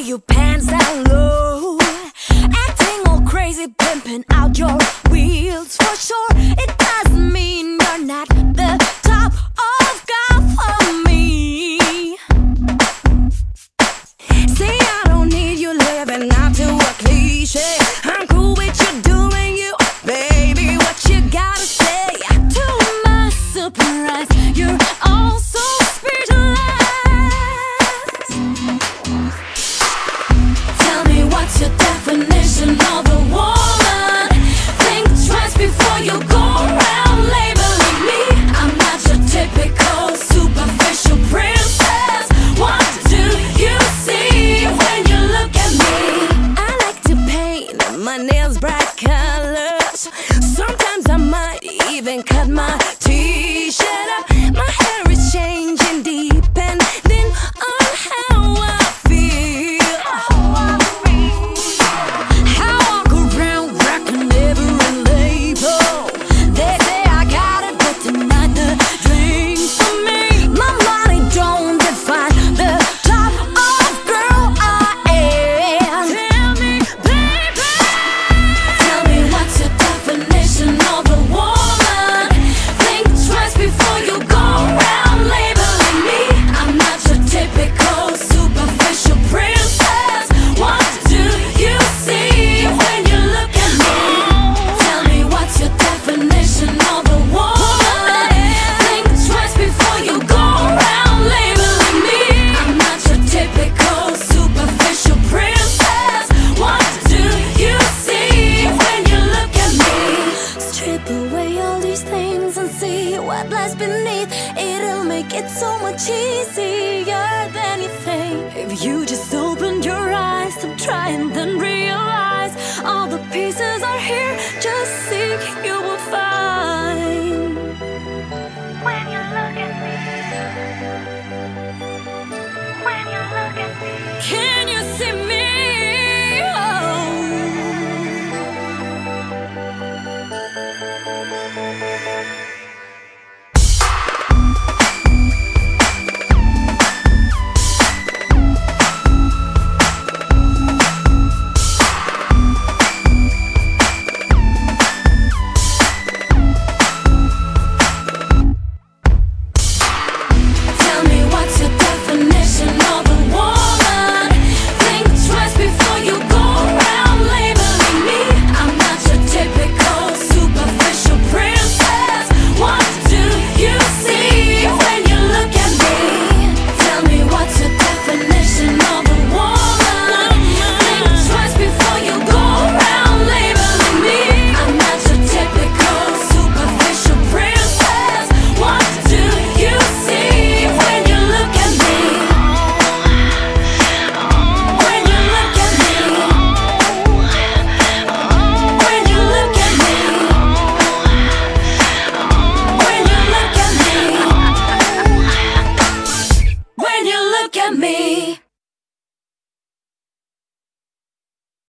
your pants down low, acting all crazy, pimping out your wheels. For sure, it doesn't mean you're not the top of God for me. See, I don't need you living up to a cliche. I'm cool with you doing you, baby. What you gotta say? To my surprise, you're all so speechless. Tell me what's your definition of a woman? Think twice before you go around labeling me. I'm not your typical superficial princess. What do you see when you look at me? I like to paint my nails bright colors. Sometimes I might even cut my t-shirt up. My hair is changing depending on how I feel. I walk around rocking every label. They say I got it, but tonight the drinks for me. My money don't define the type of girl I am. Tell me, baby. Tell me what's your definition of a woman? Think twice before you go around labeling me. I'm not your typical superficial princess. What do you see when you look at me? Tell me what's your definition of a woman? Think twice before you go around labeling me. I'm not your typical superficial princess. What do you see when you look at me? Strip away all these things and see what lies beneath. It'll make it so much easier than you think. If you just open your eyes, stop trying, then realize all the pieces are here.